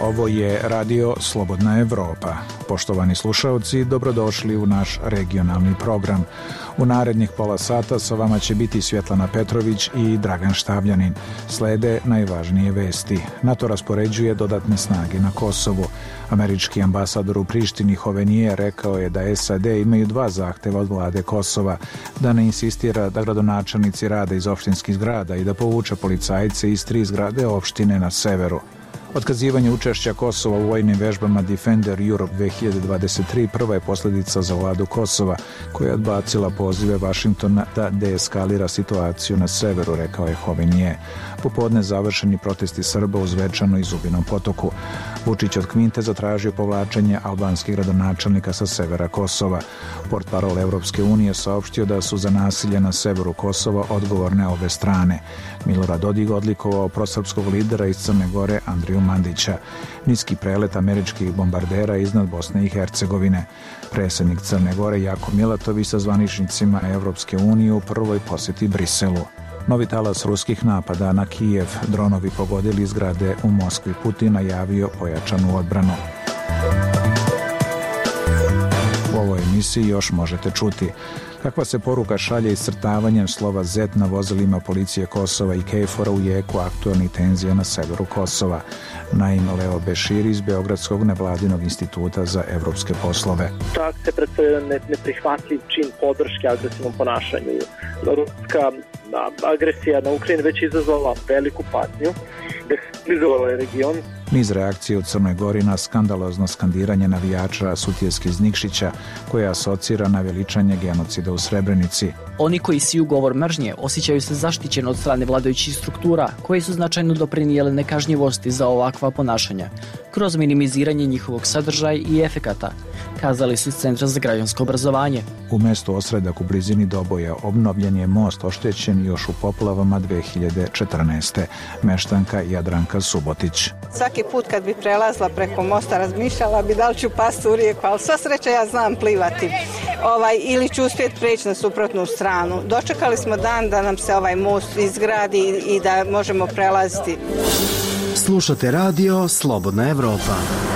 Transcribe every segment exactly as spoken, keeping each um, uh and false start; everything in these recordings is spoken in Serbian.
Ovo je Radio Slobodna Evropa. Poštovani slušalci, dobrodošli u naš regionalni program. U narednih pola sata sa vama će biti Svjetlana Petrović i Dragan Štavljanin. Slede najvažnije vesti. NATO raspoređuje dodatne snage na Kosovu. Američki ambasador u Prištini Hovenier rekao je da S A D imaju dva zahteva od vlade Kosova, da ne insistira da gradonačelnici rade iz opštinskih zgrada i da povuče policajce iz tri zgrade opštine na severu. Otkazivanje učešća Kosova u vojnim vežbama Defender Europe dve hiljade dvadeset tri prva je posljedica za vladu Kosova, koja je odbacila pozive Vašingtona da deeskalira situaciju na severu, rekao je Hovenier. Popodne završeni protesti Srba u Zvečanu i Zubinom Potoku. Vučić od Kvinte zatražio povlačenje albanskih gradonačelnika sa severa Kosova. Portparol Evropske unije saopštio da su za nasilje na severu Kosova odgovorne obe strane. Milorad Dodik odlikovao prosrpskog lidera iz Crne Gore Andriju Mandića. Niski prelet američkih bombardera iznad Bosne i Hercegovine. Predsjednik Crne Gore Jako Milatović sa zvaničnicima Evropske unije u prvoj posjeti Briselu. Novi talas ruskih napada na Kijev, dronovi pogodili zgrade u Moskvi. Putin najavio pojačanu odbranu. U ovoj emisiji još možete čuti kakva se poruka šalje iscrtavanjem slova Z na vozilima policije Kosova i Kejfora u jeku aktualnih tenzija na severu Kosova. Naime, Leo Bešir iz Beogradskog nevladinog instituta za evropske poslove. Ta akcija predstavlja neprihvatljiv čin podrške agresivnom ponašanju. Ruska agresija na Ukrajinu već izazvala veliku patnju, destabilizovala je region. Niz reakcije u Crnoj Gori na skandalozno skandiranje navijača Sutjeske iz Nikšića, koja asocira na veličanje genocida u Srebrenici. Oni koji siju govor mržnje osjećaju se zaštićeno od strane vladajućih struktura, koji su značajno doprinijele nekažnjivosti za ovakva ponašanja, kroz minimiziranje njihovog sadržaja i efekata, kazali su iz Centra za građansko obrazovanje. U mestu Osredak u blizini Doboja obnovljen je most oštećen još u poplavama dve hiljade četrnaeste. Meštanka Jadranka Subotić. Svaki put kad bi prelazila preko mosta razmišljala bi da li ću pasti u rijeku, ali sva sreća ja znam plivati. Ovaj, ili ću uspjeti preći na suprotnu stranu. Dočekali smo dan da nam se ovaj most izgradi i da možemo prelaziti. Slušate radio Slobodna Evropa.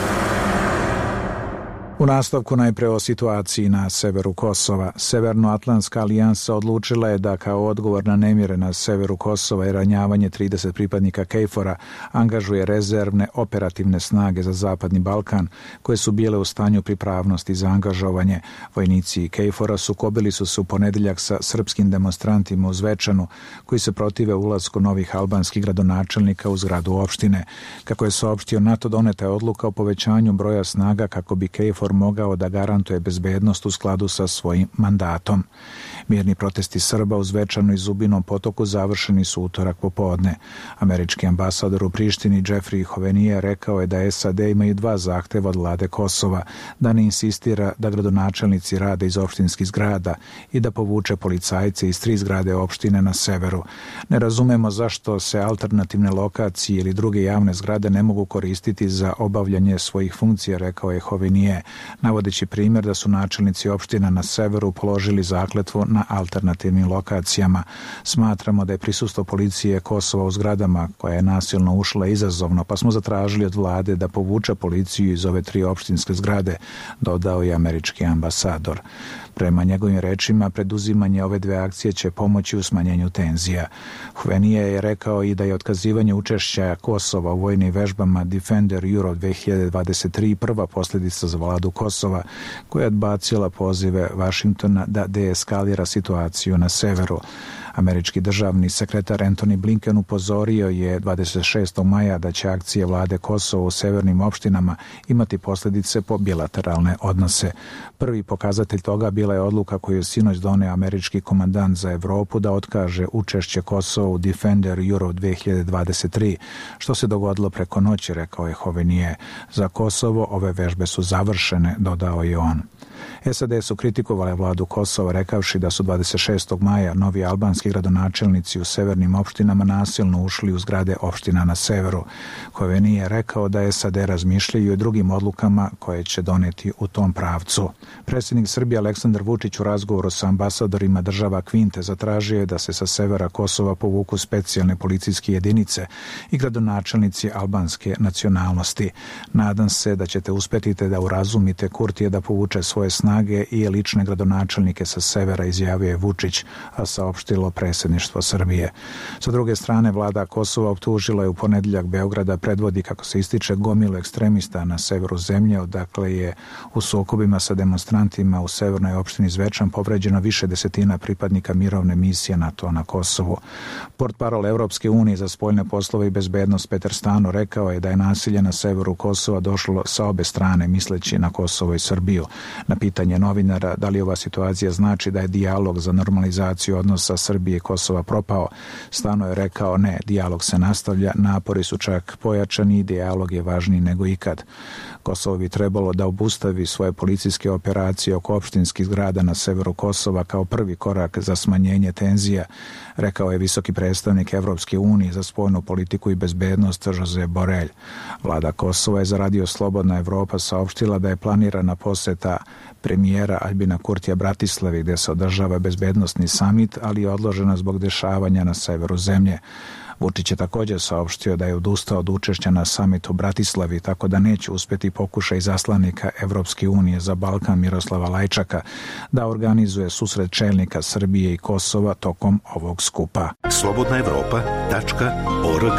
U nastavku najpre o situaciji na severu Kosova. Severnoatlantska alijansa odlučila je da kao odgovor na nemire na severu Kosova i ranjavanje trideset pripadnika Kejfora angažuje rezervne operativne snage za Zapadni Balkan, koje su bile u stanju pripravnosti za angažovanje. Vojnici Kejfora sukobili su se u ponedjeljak sa srpskim demonstrantima u Zvečanu, koji se protive ulasku novih albanskih gradonačelnika u zgradu opštine. Kako je saopštio NATO, doneta je odluka o povećanju broja snaga kako bi Kejfor mogao da garantuje bezbednost u skladu sa svojim mandatom. Mirni protesti Srba u Zvečanu i Zubinom Potoku završeni su utorak popodne. Američki ambasador u Prištini Jeffrey Hovenier rekao je da S A D imaju dva zahteva od vlade Kosova, da ne insistira da gradonačelnici rade iz opštinskih zgrada i da povuče policajce iz tri zgrade opštine na severu. Ne razumemo zašto se alternativne lokacije ili druge javne zgrade ne mogu koristiti za obavljanje svojih funkcija, rekao je Hovenier, navodeći primjer da su načelnici opština na severu položili zakletvu na alternativnim lokacijama. Smatramo da je prisustvo policije Kosova u zgradama koja je nasilno ušla izazovno, pa smo zatražili od vlade da povuče policiju iz ove tri opštinske zgrade, dodao je američki ambasador. Prema njegovim rečima, preduzimanje ove dve akcije će pomoći u smanjenju tenzija. Hovenier je rekao i da je otkazivanje učešća Kosova u vojnim vežbama Defender Europe dve hiljade dvadeset tri prva posljedica za vladu Kosova, koja je odbacila pozive Vašingtona da deeskalira situaciju na severu. Američki državni sekretar Antony Blinken upozorio je dvadeset šestog maja da će akcije vlade Kosova u severnim opštinama imati posljedice po bilateralne odnose. Prvi pokazatelj toga bila je odluka koju je sinoć doneo američki komandant za Evropu da otkaže učešće Kosova u Defender Europe dve hiljade dvadeset tri, što se dogodilo preko noći, rekao je Hovenier. Za Kosovo ove vežbe su završene, dodao je on. S A D su kritikovale vladu Kosova rekavši da su dvadeset šestog maja novi albanski gradonačelnici u severnim opštinama nasilno ušli u zgrade opština na severu. Hoveni je rekao da S A D razmišljaju o drugim odlukama koje će doneti u tom pravcu. Predsjednik Srbije Aleksandar Vučić u razgovoru sa ambasadorima država Kvinte zatražio je da se sa severa Kosova povuku specijalne policijske jedinice i gradonačelnici albanske nacionalnosti. Nadam se da ćete uspeti da urazumite Kurtija da povuče svoje snage i lične gradonačelnike sa severa, izjavio je Vučić, a saopštilo predsjedništvo Srbije. Sa druge strane, vlada Kosova optužila je u ponedjeljak Beograda predvodi, kako se ističe, gomilu ekstremista na severu zemlje, odakle je u sukobima sa demonstrantima u severnoj opštini Zvečan povređeno više desetina pripadnika mirovne misije NATO na Kosovu. Portparol Evropske unije za spoljne poslove i bezbednost Peter Stano rekao je da je nasilje na severu Kosova došlo sa obe strane, misleći na Kosovo i Srbiju. Na pitanje novinara da li ova situacija znači da je dijalog za normalizaciju odnosa Srbije i Kosova propao, Stano je rekao ne, dijalog se nastavlja, napori su čak pojačani i dijalog je važniji nego ikad. Kosovo bi trebalo da obustavi svoje policijske operacije oko opštinskih zgrada na severu Kosova kao prvi korak za smanjenje tenzija, rekao je visoki predstavnik Evropske unije za spoljnu politiku i bezbednost Josep Borrell. Vlada Kosova je za Radio Slobodna Evropa saopštila da je planirana poseta premijera Aljbina Kurtija Bratislavi, gdje se održava bezbednosni samit, ali je odložena zbog dešavanja na severu zemlje. Vučić je također saopštio da je odustao od učešća na samitu u Bratislavi, tako da neće uspjeti pokušaj izaslanika Evropske unije za Balkan Miroslava Lajčaka da organizuje susret čelnika Srbije i Kosova tokom ovog skupa. slobodna evropa tačka org.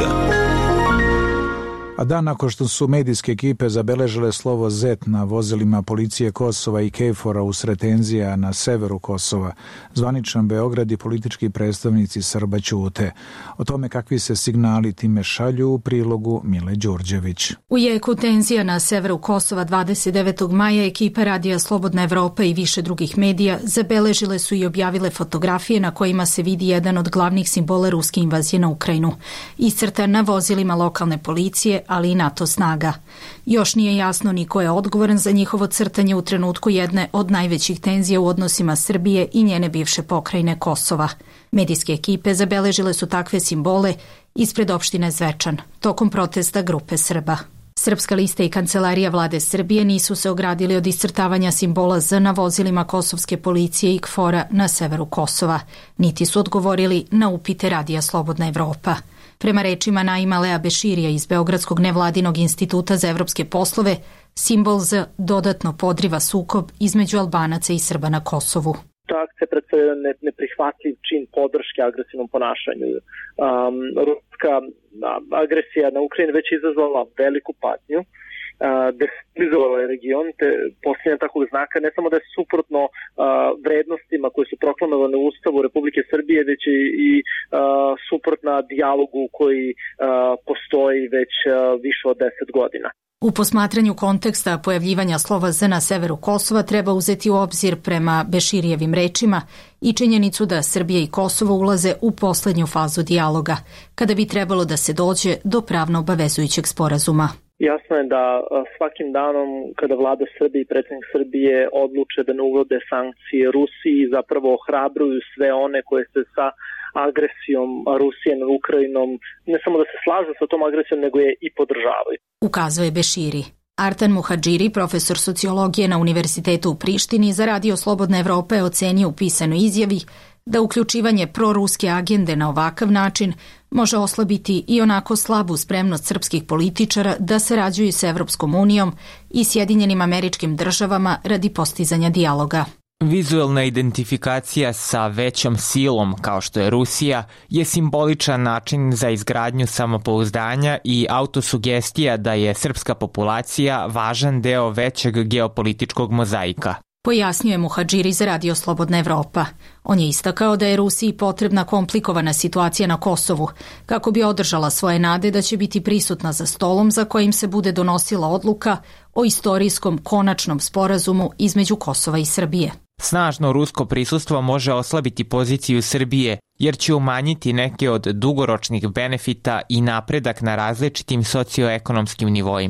A dan nakon što su medijske ekipe zabeležile slovo Z na vozilima policije Kosova i KFOR-a usred tenzija na severu Kosova, zvaničan Beograd i politički predstavnici Srba ćute. O tome kakvi se signali time šalju u prilogu Mile Đurđević. U jeku tenzija na severu Kosova dvadeset devetog maja ekipa Radija Slobodna Evropa i više drugih medija zabeležile su i objavile fotografije na kojima se vidi jedan od glavnih simbola ruske invazije na Ukrajinu, iscrtan na vozilima lokalne policije, ali i NATO snaga. Još nije jasno ni ko je odgovoran za njihovo crtanje u trenutku jedne od najvećih tenzija u odnosima Srbije i njene bivše pokrajine Kosova. Medijske ekipe zabeležile su takve simbole ispred opštine Zvečan, tokom protesta grupe Srba. Srpska lista i kancelarija vlade Srbije nisu se ogradili od iscrtavanja simbola Z na vozilima kosovske policije i KFOR-a na severu Kosova, niti su odgovorili na upite Radija Slobodna Evropa. Prema rečima Naima Lea Beširija iz Beogradskog nevladinog instituta za evropske poslove, simbol Z dodatno podriva sukob između Albanaca i Srba na Kosovu. Ta akcija predstavlja neprihvatljiv čin podrške agresivnom ponašanju. Um, ruska agresija na Ukrajinu već izazvala veliku patnju, uh, destabilizovala je region, te posljednja takvog znaka ne samo da je suprotno uh, vrednostima koje su proklamovane u Ustavu Republike Srbije, već i, i uh, suprotna dijalogu koji uh, postoji već uh, više od deset godina. U posmatranju konteksta pojavljivanja slova Z na severu Kosova treba uzeti u obzir prema Beširijevim rečima i činjenicu da Srbija i Kosovo ulaze u poslednju fazu dijaloga, kada bi trebalo da se dođe do pravno obavezujućeg sporazuma. Jasno je da svakim danom kada vlada Srbije i predsjednik Srbije odluče da ne uvode sankcije Rusiji, zapravo ohrabruju sve one koje se sa agresijom Rusije nad Ukrajinom ne samo da se slažu sa tom agresijom, nego je i podržavaju. Ukazuje Beširi. Artan Muhadžiri, profesor sociologije na Univerzitetu u Prištini, za Radio Slobodna Evropa je ocenio u pisanoj izjavi da uključivanje proruske agende na ovakav način može oslabiti i onako slabu spremnost srpskih političara da sarađuju sa Evropskom unijom i Sjedinjenim Američkim Državama radi postizanja dijaloga. Vizuelna identifikacija sa većom silom, kao što je Rusija, je simboličan način za izgradnju samopouzdanja i autosugestija da je srpska populacija važan deo većeg geopolitičkog mozaika. Pojasnio je Muhadžiri za Radio Slobodna Evropa. On je istakao da je Rusiji potrebna komplikovana situacija na Kosovu, kako bi održala svoje nade da će biti prisutna za stolom za kojim se bude donosila odluka o istorijskom konačnom sporazumu između Kosova i Srbije. Snažno rusko prisustvo može oslabiti poziciju Srbije, jer će umanjiti neke od dugoročnih benefita i napredak na različitim socioekonomskim nivoima.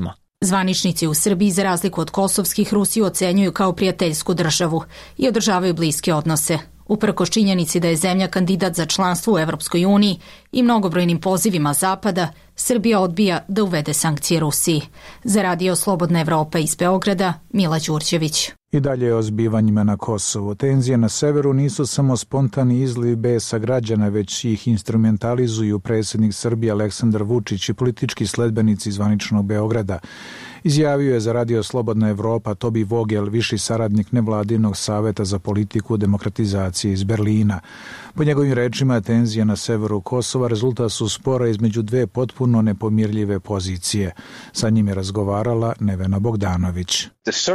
Zvaničnici u Srbiji, za razliku od kosovskih, Rusiju ocenjuju kao prijateljsku državu i održavaju bliske odnose. Uprkos činjenici da je zemlja kandidat za članstvo u Evropskoj uniji i mnogobrojnim pozivima Zapada, Srbija odbija da uvede sankcije Rusiji. Za Radio Slobodna Evropa iz Beograda, Mila Đurđević. I dalje o zbivanjima na Kosovu. Tenzije na severu nisu samo spontani izliv besa građana, već ih instrumentalizuju predsjednik Srbije Aleksandar Vučić i politički sledbenici zvaničnog Beograda. Izjavio je za Radio Slobodna Evropa Tobi Vogel, viši saradnik nevladinog saveta za politiku demokratizacije iz Berlina. Po njegovim rečima, tenzije na severu Kosova rezultat su spora između dve potpuno nepomirljive pozicije. Sa njim je razgovarala Nevena Bogdanović.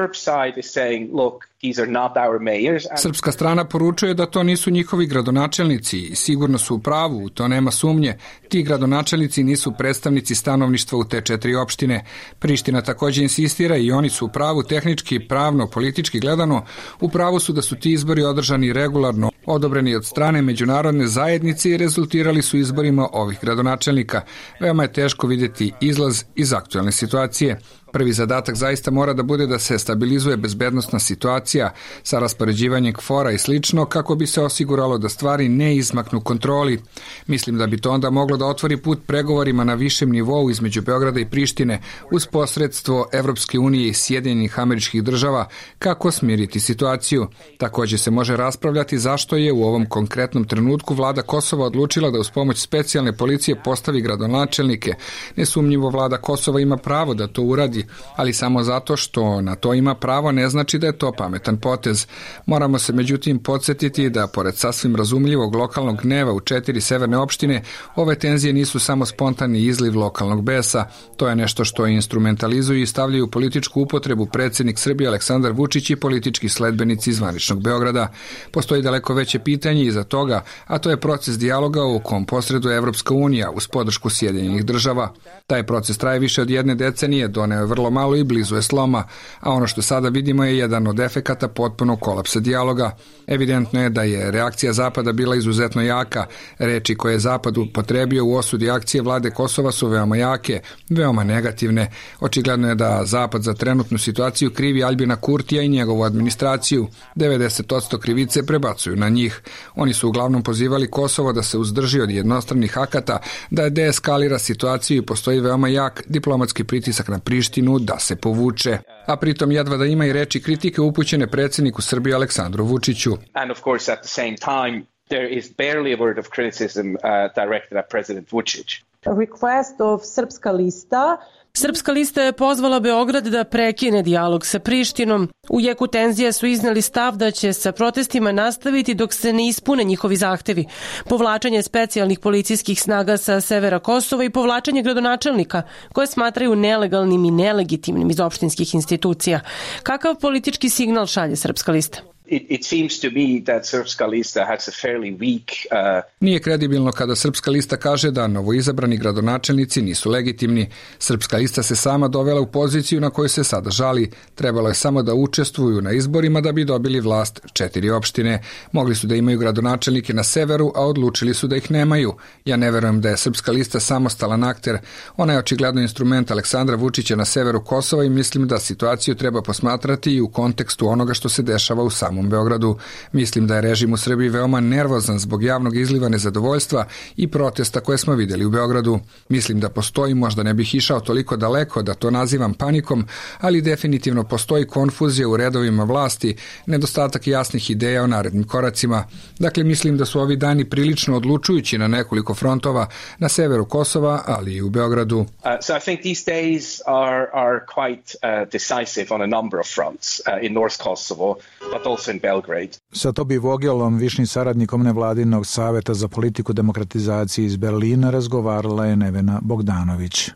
Srpska strana poručuje da to nisu njihovi gradonačelnici i sigurno su u pravu, u to nema sumnje. Ti gradonačelnici nisu predstavnici stanovništva u te četiri opštine. Priština također insistira i oni su u pravu tehnički, pravno, politički gledano. U pravu su da su ti izbori održani regularno, odobreni od strane međunarodne zajednice i rezultirali su izborima ovih gradonačelnika. Veoma je teško vidjeti izlaz iz aktualne situacije. Prvi zadatak zaista mora da bude da se stabilizuje bezbednosna situacija sa raspoređivanjem kvora i slično kako bi se osiguralo da stvari ne izmaknu kontroli. Mislim da bi to onda moglo da otvori put pregovorima na višem nivou između Beograda i Prištine uz posredstvo Evropske unije i Sjedinjenih Američkih Država kako smiriti situaciju. Također se može raspravljati zašto je u ovom konkretnom trenutku vlada Kosova odlučila da uz pomoć specijalne policije postavi gradonačelnike. Nesumnjivo vlada Kosova ima pravo da to uradi, ali samo zato što na to ima pravo ne znači da je to pametan potez. Moramo se međutim podsjetiti da pored sasvim razumljivog lokalnog gneva u četiri severne opštine, ove tenzije nisu samo spontani izliv lokalnog besa. To je nešto što instrumentalizuju i stavljaju političku upotrebu predsjednik Srbije Aleksandar Vučić i politički sledbenici zvaničnog Beograda. Postoji daleko veće pitanje iza toga, a to je proces dijaloga u kom posreduje Evropska unija uz podršku Sjedinjenih Država. Taj proces traje više od jedne decenije, doneo je vrlo malo i blizu je sloma, a ono što sada vidimo je jedan od efekata potpunog kolapsa dijaloga. Evidentno je da je reakcija Zapada bila izuzetno jaka. Reči koje je Zapad upotrebio u osudi akcije vlade Kosova su veoma jake, veoma negativne. Očigledno je da Zapad za trenutnu situaciju krivi Aljbina Kurtija i njegovu administraciju. devedeset posto krivice prebacuju na njih. Oni su uglavnom pozivali Kosovo da se uzdrži od jednostranih akata, da deeskalira situaciju i postoji veoma jak diplomatski pritisak na Prištinu da se povuče. A pritom jedva da ima i reči kritike upućene predsjedniku Srbije Aleksandru Vučiću. And of course at the same time there is barely a word of criticism uh, directed at President Vučić. A request of Srpska lista. Srpska lista je pozvala Beograd da prekine dijalog sa Prištinom. U jeku tenzija su izneli stav da će sa protestima nastaviti dok se ne ispune njihovi zahtevi. Povlačenje specijalnih policijskih snaga sa severa Kosova i povlačenje gradonačelnika koje smatraju nelegalnim i nelegitimnim iz opštinskih institucija. Kakav politički signal šalje Srpska lista? It, it seems to me that Srpska lista has a fairly weak, uh... Nije kredibilno kada Srpska lista kaže da novoizabrani gradonačelnici nisu legitimni. Srpska lista se sama dovela u poziciju na kojoj se sada žali. Trebalo je samo da učestvuju na izborima da bi dobili vlast četiri opštine. Mogli su da imaju gradonačelnike na severu, a odlučili su da ih nemaju. Ja ne verujem da je Srpska lista samostalan akter. Ona je očigledno instrument Aleksandra Vučića na severu Kosova i mislim da situaciju treba posmatrati i u kontekstu onoga što se dešava u samom Beogradu. Mislim da je režim u Srbiji veoma nervozan zbog javnog izliva nezadovoljstva i protesta koje smo vidjeli u Beogradu. Mislim da postoji, možda ne bih išao toliko daleko da to nazivam panikom, ali definitivno postoji konfuzija u redovima vlasti, nedostatak jasnih ideja o narednim koracima. Dakle, mislim da su ovi dani prilično odlučujući na nekoliko frontova na severu Kosova, ali i u Beogradu. Uh, so I think these days are, are quite uh, decisive on a number of fronts uh, in North Kosovo, but also in Belgrade. Sa Tobi Vogelom, višnim saradnikom nevladinog saveta za politiku demokratizacije iz Berlina, razgovarala je Nevena Bogdanović.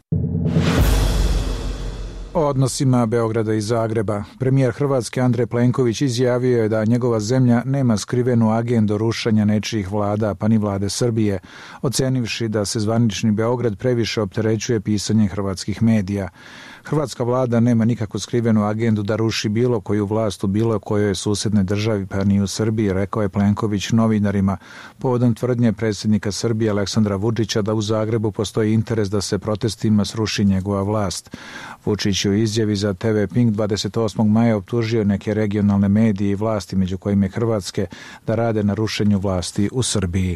O odnosima Beograda i Zagreba. Premijer Hrvatske Andrej Plenković izjavio je da njegova zemlja nema skrivenu agendu rušenja nečijih vlada, pa ni vlade Srbije, ocenivši da se zvanični Beograd previše opterećuje pisanjem hrvatskih medija. Hrvatska vlada nema nikakvu skrivenu agendu da ruši bilo koju vlast u bilo kojoj susjednoj državi, pa ni u Srbiji, rekao je Plenković novinarima povodom tvrdnje predsjednika Srbije Aleksandra Vučića da u Zagrebu postoji interes da se protestima sruši njegova vlast. Vučić u izjavi za te ve Pink dvadeset osmog maja optužio neke regionalne medije i vlasti, među kojima je Hrvatske, da rade na rušenju vlasti u Srbiji.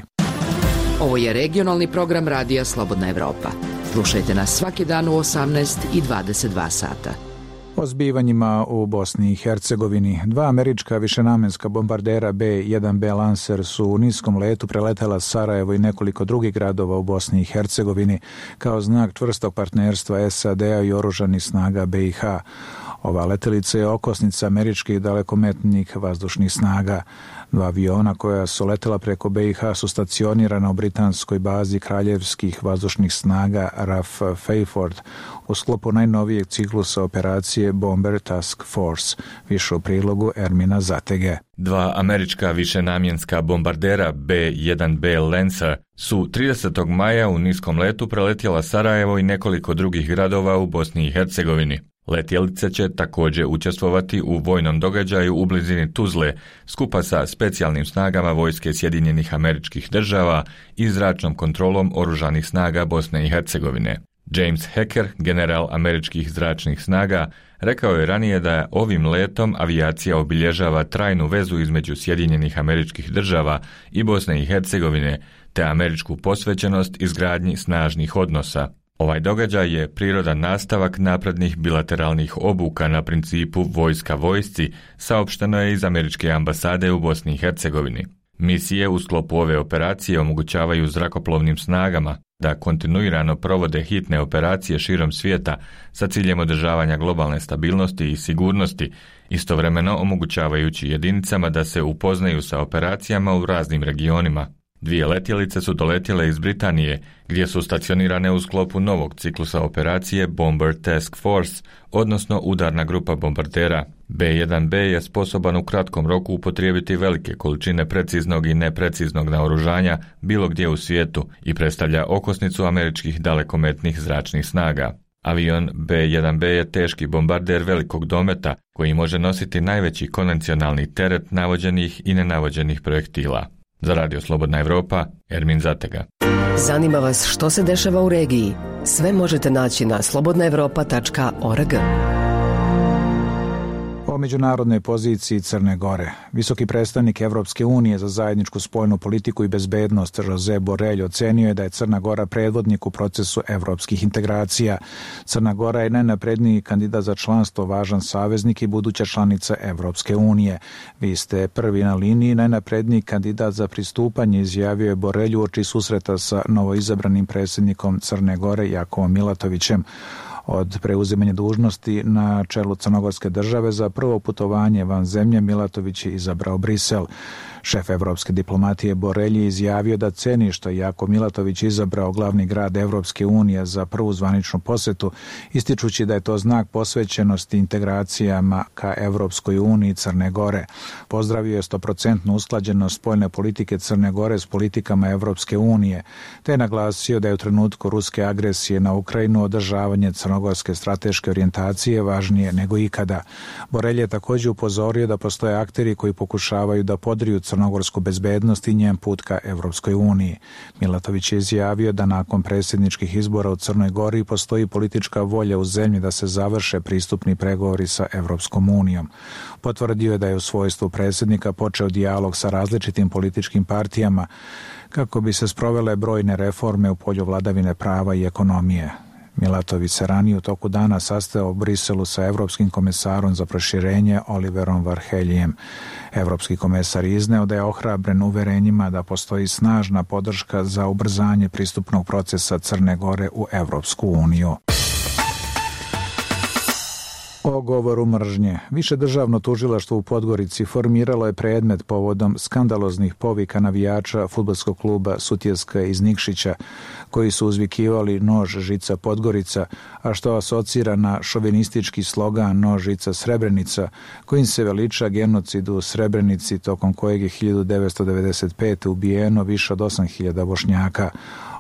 Ovo je regionalni program Radija Slobodna Evropa. Slušajte nas svaki dan u osamnaest i dvadeset dva sata. O zbivanjima u Bosni i Hercegovini. Dva američka višenamenska bombardera be jedan be Lancer su u niskom letu preletela Sarajevo i nekoliko drugih gradova u Bosni i Hercegovini kao znak čvrstog partnerstva es a de a i oružanih snaga be i ha. Ova letelica je okosnica američkih dalekometnih vazdušnih snaga. Dva aviona koja su letela preko be i ha su stacionirana u britanskoj bazi kraljevskih vazdušnih snaga R A F Fairford u sklopu najnovijeg ciklusa operacije Bomber Task Force. Više u prilogu Ermina Zatege. Dva američka višenamjenska bombardera be jedan be Lancer su tridesetog maja u niskom letu preletjela Sarajevo i nekoliko drugih gradova u Bosni i Hercegovini. Letjelice će također učestvovati u vojnom događaju u blizini Tuzle skupa sa specijalnim snagama vojske Sjedinjenih Američkih Država i zračnom kontrolom oružanih snaga Bosne i Hercegovine. James Hacker, general američkih zračnih snaga, rekao je ranije da ovim letom avijacija obilježava trajnu vezu između Sjedinjenih Američkih Država i Bosne i Hercegovine te američku posvećenost izgradnji snažnih odnosa. Ovaj događaj je prirodan nastavak naprednih bilateralnih obuka na principu vojska vojsci, saopšteno je iz američke ambasade u Bosni i Hercegovini. Misije u sklopu ove operacije omogućavaju zrakoplovnim snagama da kontinuirano provode hitne operacije širom svijeta sa ciljem održavanja globalne stabilnosti i sigurnosti, istovremeno omogućavajući jedinicama da se upoznaju sa operacijama u raznim regionima. Dvije letjelice su doletjele iz Britanije, gdje su stacionirane u sklopu novog ciklusa operacije Bomber Task Force, odnosno udarna grupa bombardera. be jedan be je sposoban u kratkom roku upotrijebiti velike količine preciznog i nepreciznog naoružanja bilo gdje u svijetu i predstavlja okosnicu američkih dalekometnih zračnih snaga. Avion be jedan be je teški bombarder velikog dometa koji može nositi najveći konvencionalni teret navođenih i nenavođenih projektila. Za Radio Slobodna Evropa, Ermin Zatega. Zanima vas što se dešava u regiji? Sve možete naći na slobodna evropa tačka org. O međunarodnoj poziciji Crne Gore. Visoki predstavnik Evropske unije za zajedničku spoljnu politiku i bezbednost Jose Borrell ocenio je da je Crna Gora predvodnik u procesu evropskih integracija. Crna Gora je najnapredniji kandidat za članstvo, važan saveznik i buduća članica Evropske unije. Vi ste prvi na liniji, najnapredniji kandidat za pristupanje, izjavio je Borrell uoči susreta sa novoizabranim predsjednikom Crne Gore Jakovom Milatovićem. Od preuzimanja dužnosti na čelu crnogorske države za prvo putovanje van zemlje Milatović je izabrao Brisel. Šef evropske diplomatije Borrell je izjavio da ceni što je Jako Milatović izabrao glavni grad Evropske unije za prvu zvaničnu posjetu, ističući da je to znak posvećenosti integracijama ka Evropskoj uniji Crne Gore. Pozdravio je stoprocentnu usklađenost spoljne politike Crne Gore s politikama Evropske unije, te je naglasio da je u trenutku ruske agresije na Ukrajinu održavanje crnogorske strateške orijentacije važnije nego ikada. Borrell je također upozorio da postoje akteri koji pokušavaju da podriju crnogorsku bezbednost i njen put ka Evropskoj uniji. Milatović je izjavio da nakon predsjedničkih izbora u Crnoj Gori postoji politička volja u zemlji da se završe pristupni pregovori sa Evropskom unijom. Potvrdio je da je u svojstvu predsjednika počeo dijalog sa različitim političkim partijama kako bi se sprovele brojne reforme u polju vladavine prava i ekonomije. Milatović se ranije u toku dana sastao u Briselu sa Evropskim komesarom za proširenje Oliverom Varheljijem. Evropski komesar izneo da je ohrabren uverenjima da postoji snažna podrška za ubrzanje pristupnog procesa Crne Gore u Evropsku uniju. O govoru mržnje. Više državno tužilaštvo u Podgorici formiralo je predmet povodom skandaloznih povika navijača fudbalskog kluba Sutjeska iz Nikšića, koji su uzvikivali nož žica Podgorica, a što asocira na šovinistički slogan nož žica Srebrenica, kojim se veliča genocid u Srebrenici, tokom kojeg je hiljadu devetsto devedeset pete ubijeno više od osam hiljada Bošnjaka.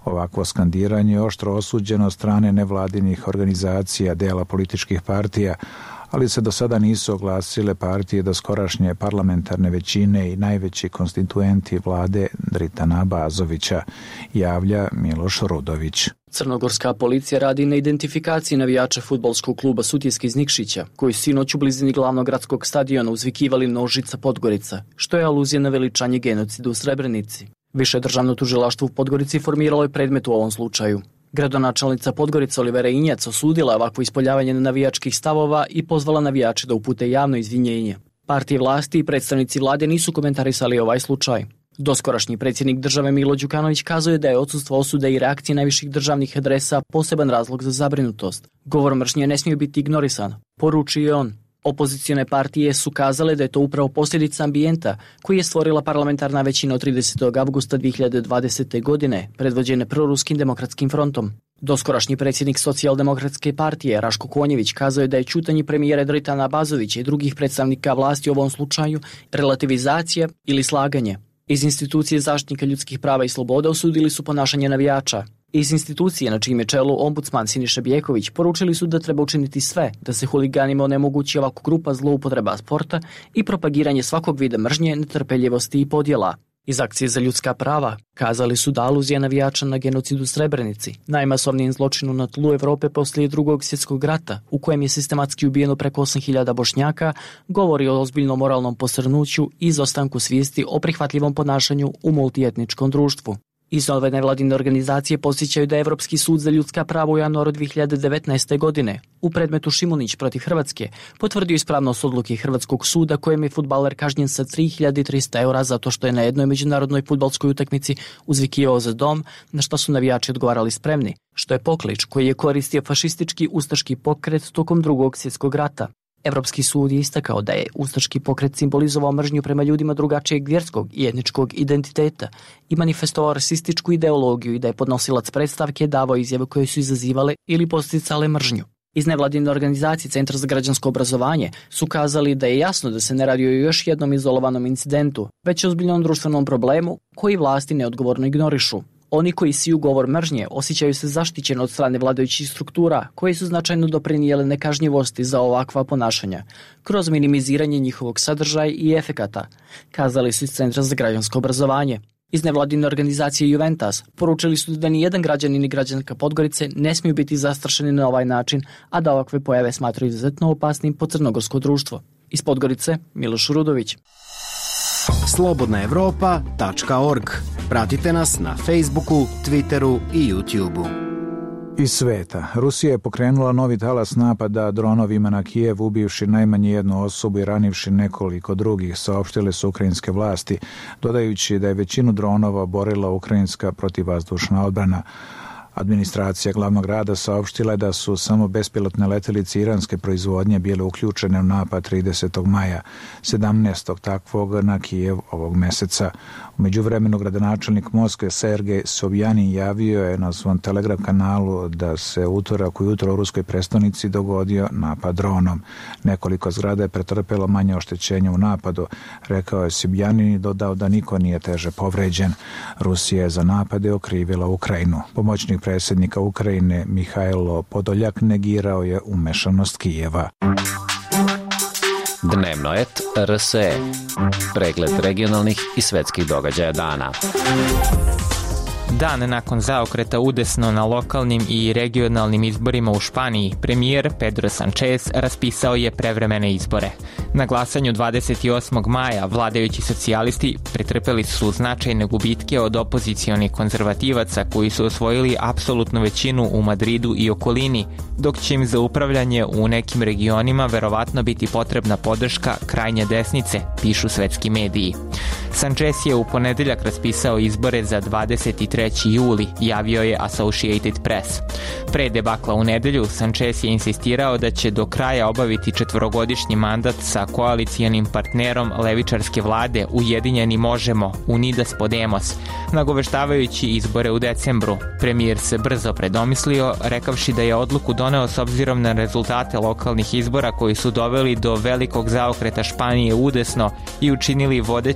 Ovakvo skandiranje je oštro osuđeno od strane nevladinih organizacija, dela političkih partija, ali se do sada nisu oglasile partije doskorašnje parlamentarne većine i najveći konstituenti vlade Dritana Bazovića, javlja Miloš Rudović. Crnogorska policija radi na identifikaciji navijača fudbalskog kluba Sutjeska iz Nikšića, koji su sinoć u blizini glavnog gradskog stadiona uzvikivali Nožica Podgorica, što je aluzija na veličanje genocida u Srebrenici. Više državno tužilaštvo u Podgorici formiralo je predmet u ovom slučaju. Gradonačelnica Podgorica Olivera Injac osudila ovakvo ispoljavanje navijačkih stavova i pozvala navijače da upute javno izvinjenje. Partije vlasti i predstavnici vlade nisu komentarisali ovaj slučaj. Doskorašnji predsjednik države Milo Đukanović kazao je da je odsustvo osude i reakcije najviših državnih adresa poseban razlog za zabrinutost. Govor mržnje ne smije biti ignorisan, poručio je on. Opozicione partije su kazale da je to upravo posljedica ambijenta koji je stvorila parlamentarna većina od tridesetog avgusta dve hiljade dvadesete. godine, predvođene proruskim demokratskim frontom. Doskorašnji predsjednik socijaldemokratske partije Raško Konjević kazao je da je ćutanje premijera Dritana Bazovića i drugih predstavnika vlasti u ovom slučaju relativizacija ili slaganje. Iz institucije zaštitnika ljudskih prava i sloboda osudili su ponašanje navijača. Iz institucije na čijem je čelu ombudsman Siniša Bjeković poručili su da treba učiniti sve da se huliganima onemogući ovakva grupa zloupotreba sporta i propagiranje svakog vida mržnje, netrpeljivosti i podjela. Iz akcije za ljudska prava kazali su da aluzija navijača na genocid u Srebrenici, najmasovnijem zločinu na tlu Evrope poslije drugog svjetskog rata, u kojem je sistematski ubijeno preko osam hiljada Bošnjaka, govori o ozbiljnom moralnom posrnuću i izostanku svijesti o prihvatljivom ponašanju u multietničkom društvu. Iz ove nevladine organizacije podsjećaju da je Evropski sud za ljudska prava u januaru dve hiljade devetnaeste. godine u predmetu Šimunić protiv Hrvatske potvrdio ispravnost odluke Hrvatskog suda kojem je fudbaler kažnjen sa tri hiljade trista eura zato što je na jednoj međunarodnoj fudbalskoj utakmici uzvikivao za dom, na što su navijači odgovarali spremni, što je poklič koji je koristio fašistički ustaški pokret tokom drugog svjetskog rata. Evropski sud je istakao da je ustaški pokret simbolizovao mržnju prema ljudima drugačijeg vjerskog i etničkog identiteta i manifestovao rasističku ideologiju i da je podnosilac predstavke davao izjave koje su izazivale ili posticale mržnju. Iz nevladine organizacije Centar za građansko obrazovanje su kazali da je jasno da se ne radi o još jednom izolovanom incidentu, već o ozbiljnom društvenom problemu koji vlasti neodgovorno ignorišu. Oni koji siju govor mržnje osjećaju se zaštićeni od strane vladajućih struktura koje su značajno doprinijele nekažnjivosti za ovakva ponašanja, kroz minimiziranje njihovog sadržaja i efekata, kazali su iz Centra za građansko obrazovanje. Iz nevladine organizacije Juventus poručili su da ni jedan građanin ni građanka Podgorice ne smiju biti zastrašeni na ovaj način, a da ovakve pojave smatraju izuzetno opasnim po crnogorsko društvo. Iz Podgorice, Miloš Rudović. slobodna evropa tačka org. Pratite nas na Facebooku, Twitteru i YouTubeu. Iz sveta. Rusija je pokrenula novi talas napada dronovima na Kijev, ubivši najmanje jednu osobu i ranivši nekoliko drugih, saopštile su ukrajinske vlasti, dodajući da je većinu dronova oborila ukrajinska protivvazdušna odbrana. Administracija glavnog grada saopštila je da su samo bespilotne letelice iranske proizvodnje bile uključene u napad tridesetog maja, sedamnaestog takvog na Kijev ovog meseca. U međuvremenu gradonačelnik Moskve Sergej Sobjanin javio je na svom Telegram kanalu da se utorak ujutro u ruskoj prestonici dogodio napad dronom. Nekoliko zgrada je pretrpelo manje oštećenja u napadu, rekao je Sobjanin i dodao da niko nije teže povređen. Rusija je za napade okrivila Ukrajinu. Pomoćnik predsjednika Ukrajine Mihajlo Podoljak negirao je umešanost Kijeva. Dnevnoet R S E. Pregled regionalnih i svetskih događaja dana. Dan nakon zaokreta udesno na lokalnim i regionalnim izborima u Španiji, premijer Pedro Sanchez raspisao je prevremene izbore. Na glasanju dvadeset osmog maja vladajući socijalisti pretrpeli su značajne gubitke od opozicionih konzervativaca koji su osvojili apsolutnu većinu u Madridu i okolini, dok će im za upravljanje u nekim regionima verovatno biti potrebna podrška krajnje desnice, pišu svetski mediji. Sanchez je u ponedeljak raspisao izbore za dvadeset treći juli, javio je Associated Press. Pre debakla u nedelju, Sanchez je insistirao da će do kraja obaviti četvorogodišnji mandat sa koalicijanim partnerom levičarske vlade Ujedinjeni možemo, Unidas Podemos, nagoveštavajući izbore u decembru. Premijer se brzo predomislio, rekavši da je odluku doneo s obzirom na rezultate lokalnih izbora koji su doveli do velikog zaokreta Španije udesno i učinili vodeću opoziciju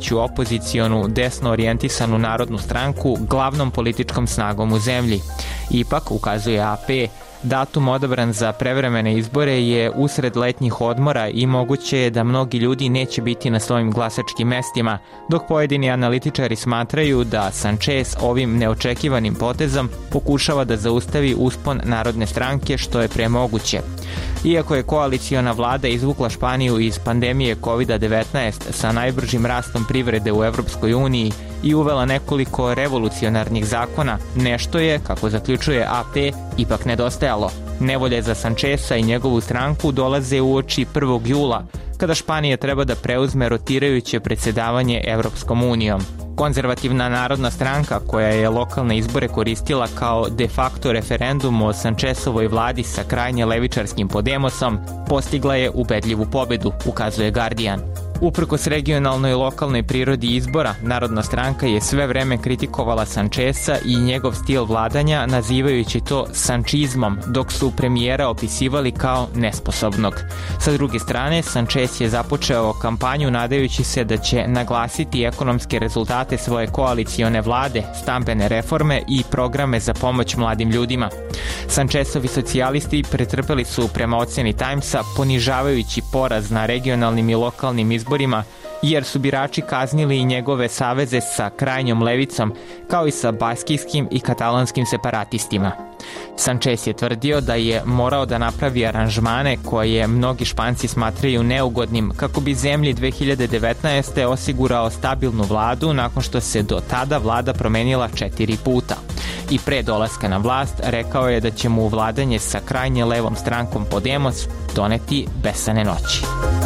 opozicionu desno orijentisanu Narodnu stranku glavnom političkom snagom u zemlji. Ipak, ukazuje A P, datum odabran za prevremene izbore je usred letnjih odmora i moguće je da mnogi ljudi neće biti na svojim glasačkim mestima, dok pojedini analitičari smatraju da Sanchez ovim neočekivanim potezom pokušava da zaustavi uspon Narodne stranke, što je premoguće. Iako je koaliciona vlada izvukla Španiju iz pandemije kovid devetnaest sa najbržim rastom privrede u Evropskoj uniji i uvela nekoliko revolucionarnih zakona, nešto je, kako zaključuje A P, ipak nedostajalo. Nevolje za Sancheza i njegovu stranku dolaze u oči prvog jula, kada Španija treba da preuzme rotirajuće predsjedavanje Evropskom unijom. Konzervativna Narodna stranka, koja je lokalne izbore koristila kao de facto referendum o Sanchezovoj vladi sa krajnje levičarskim Podemosom, postigla je ubedljivu pobedu, ukazuje Guardian. Uprkos regionalnoj i lokalnoj prirodi izbora, Narodna stranka je sve vreme kritikovala Sancheza i njegov stil vladanja, nazivajući to sančizmom, dok su premijera opisivali kao nesposobnog. Sa druge strane, Sanchez je započeo kampanju nadajući se da će naglasiti ekonomske rezultate svoje koalicione vlade, stambene reforme i programe za pomoć mladim ljudima. Sanchezovi socijalisti pretrpeli su, prema ocjeni Timesa, ponižavajući poraz na regionalnim i lokalnim izborima, jer su birači kaznili i njegove saveze sa krajnjom levicom, kao i sa baskijskim i katalanskim separatistima. Sanchez je tvrdio da je morao da napravi aranžmane koje mnogi Španci smatraju neugodnim kako bi zemlji dve hiljade devetnaeste. osigurao stabilnu vladu nakon što se do tada vlada promenila četiri puta. I pre dolaska na vlast rekao je da će mu vladanje sa krajnje levom strankom Podemos doneti besane noći.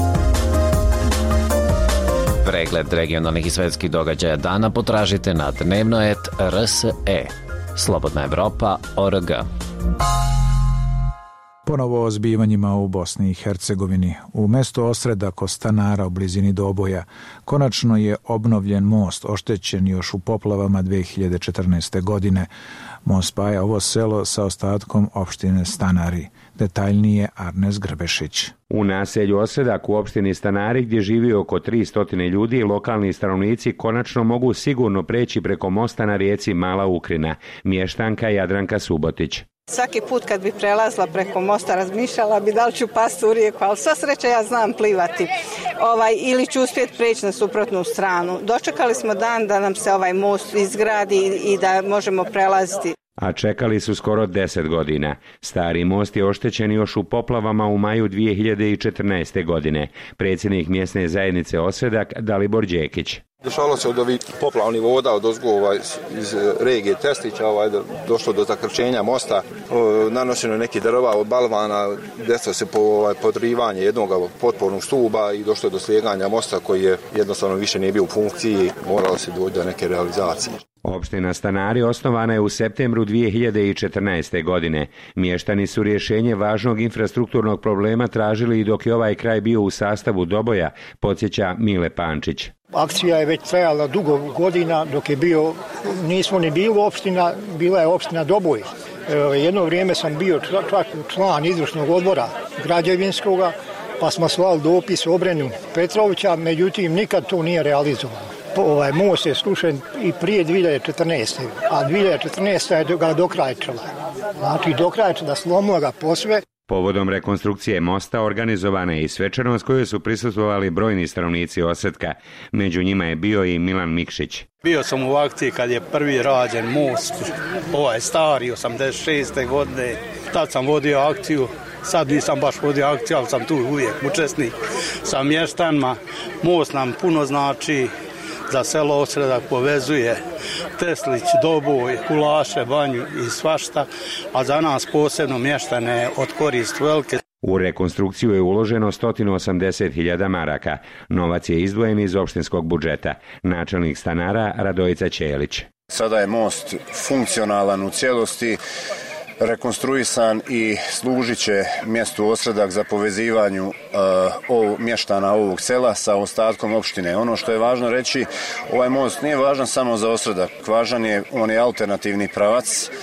Pregled regionalnih i svetskih događaja dana potražite na dnevnoet R S E. Slobodna Evropa точка org. Ponovo o zbivanjima u Bosni i Hercegovini. U mestu Osreda kod Stanara u blizini Doboja konačno je obnovljen most oštećen još u poplavama dve hiljade četrnaeste. godine. Most spaja ovo selo sa ostatkom opštine Stanari. Detaljnije Arnes Grbešić. U naselju Osredak u opštini Stanari, gdje živi oko tristo ljudi, lokalni stanovnici konačno mogu sigurno preći preko mosta na rijeci Mala Ukrina. Mještanka Jadranka Subotić. Svaki put kad bi prelazila preko mosta razmišljala bi da li ću pasti u rijeku, ali sva sreća ja znam plivati. Ovaj, ili ću uspjeti preći na suprotnu stranu. Dočekali smo dan da nam se ovaj most izgradi i da možemo prelaziti. A čekali su skoro deset godina. Stari most je oštećen još u poplavama u maju dvije hiljade četrnaeste. godine. Predsjednik mjesne zajednice Osredak Dalibor Đekić. Dešalo se od ovih poplavnih voda od ozgo ovaj, iz regije Testića, ovaj, došlo do zakrčenja mosta, o, nanošeno neki drva od balvana, desilo se po, ovaj, podrivanje jednog potpornog stuba i došlo do slijeganja mosta koji je jednostavno više nije bio u funkciji, moralo se doći do neke realizacije. Opština Stanari osnovana je u septembru dvije hiljade četrnaeste. godine. Mještani su rješenje važnog infrastrukturnog problema tražili i dok je ovaj kraj bio u sastavu Doboja, podsjeća Mile Pančić. Akcija je već trajala dugo godina, dok je bio, nismo ni bili opština, bila je opština Doboj. Jedno vrijeme sam bio član izvršnog odbora građevinskoga, pa smo slali dopis Obrenu Petrovića, međutim nikad to nije realizovano. Ovaj most je slušen i prije dvije hiljade četrnaeste. a dvije hiljade četrnaeste. je ga dokrajčila. Znači dokrajčila, slomila ga posve. Povodom rekonstrukcije mosta organizovana je i svečanost kojoj su prisustvovali brojni stanovnici Osretka. Među njima je bio i Milan Mikšić. Bio sam u akciji kad je prvi rađen most, ovaj stari, osamdeset šeste. godine. Tad sam vodio akciju. Sad nisam baš vodio akciju, ali sam tu uvijek učesnik sa mještanima. Most nam puno znači, za selo Osredak povezuje Teslić, Doboj, Kulaše, Banju i svašta, a za nas posebno mještane od korist velike. U rekonstrukciju je uloženo sto osamdeset hiljada maraka. Novac je izdvojen iz opštinskog budžeta. Načelnik Stanara Radojica Ćelić. Sada je most funkcionalan u cijelosti, rekonstruisan i služit će mjestu Osredak za povezivanju uh, ovog, mještana ovog sela sa ostatkom opštine. Ono što je važno reći, ovaj most nije važan samo za Osredak, važan je, on je alternativni pravac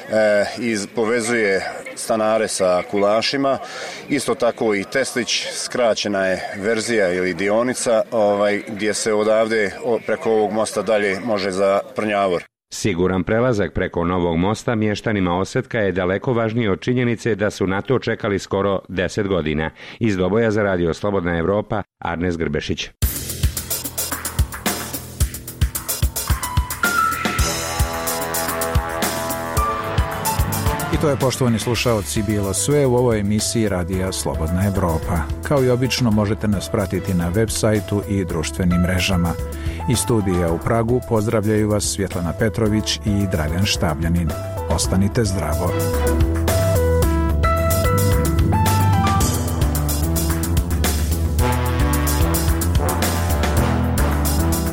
iz, povezuje stanare sa kulašima. Isto tako i Teslić, skraćena je verzija ili dionica ovaj, gdje se odavde preko ovog mosta dalje može za Prnjavor. Siguran prelazak preko novog mosta mještanima Osvetka je daleko važniji od činjenice da su na to čekali skoro deset godina. Iz Doboja za Radio Slobodna Evropa, Arnes Grbešić. I to je, poštovani slušaoci, bilo sve u ovoj emisiji Radija Slobodna Evropa. Kao i obično možete nas pratiti na web sajtu i društvenim mrežama. Iz studija u Pragu pozdravljaju vas Svjetlana Petrović i Dragan Štabljanin. Ostanite zdravo.